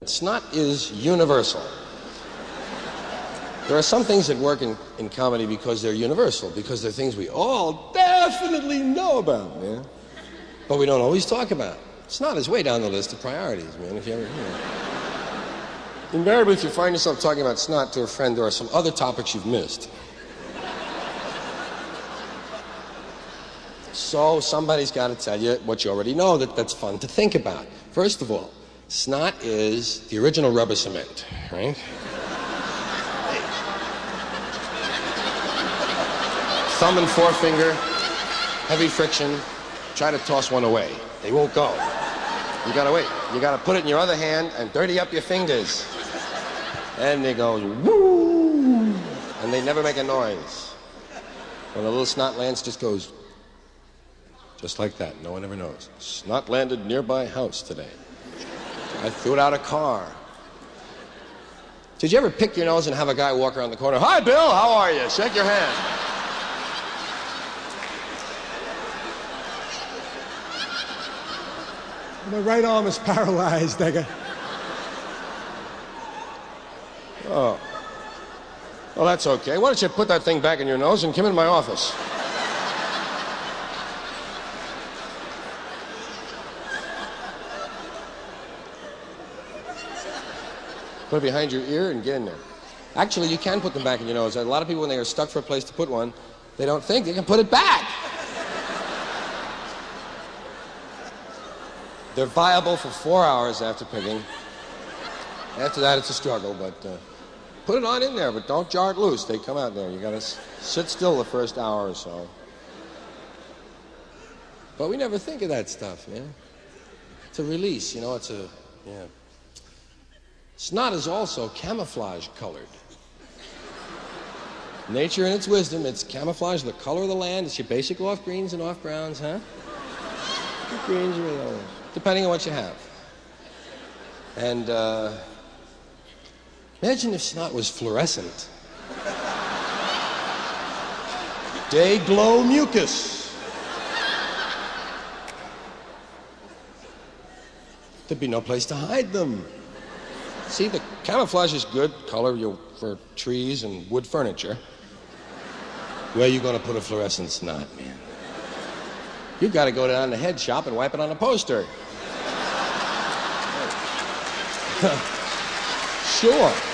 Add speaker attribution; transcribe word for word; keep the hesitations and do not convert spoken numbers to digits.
Speaker 1: Snot is universal. There are some things that work in, in comedy because they're universal, because they're things we all definitely know about, man. But we don't always talk about. Snot is way down the list of priorities, man, if you ever, you know. Invariably, if you find yourself talking about snot to a friend, there are some other topics you've missed. So somebody's got to tell you what you already know that, that's fun to think about. First of all, snot is the original rubber cement, right? Thumb and forefinger, heavy friction, try to toss one away. They won't go. You gotta wait. You gotta put it in your other hand and dirty up your fingers. And they go, woo! And they never make a noise. When the little snot lands, just goes, just like that. No one ever knows. Snot landed nearby house today. I threw it out a car. Did you ever pick your nose and have a guy walk around the corner? Hi, Bill, how are you? Shake your hand.
Speaker 2: My right arm is paralyzed. I got...
Speaker 1: Oh. Well, that's okay. Why don't you put that thing back in your nose and come in my office? Put it behind your ear and get in there. Actually, you can put them back in your nose. A lot of people, when they are stuck for a place to put one, they don't think they can put it back. They're viable for four hours after picking. After that, it's a struggle, but uh, put it on in there, but don't jar it loose. They come out there. You gotta s- sit still the first hour or so. But we never think of that stuff, man. It's a release, you know, it's a, yeah. Snot is also camouflage colored. Nature in its wisdom, it's camouflage the color of the land. It's your basic off greens and off browns, huh? Your greens or those, depending on what you have. And uh, imagine if snot was fluorescent. Day glow mucus. There'd be no place to hide them. See, the camouflage is good color you, for trees and wood furniture. Where are you going to put a fluorescent snot, man? You've got to go down to the head shop and wipe it on a poster. Sure.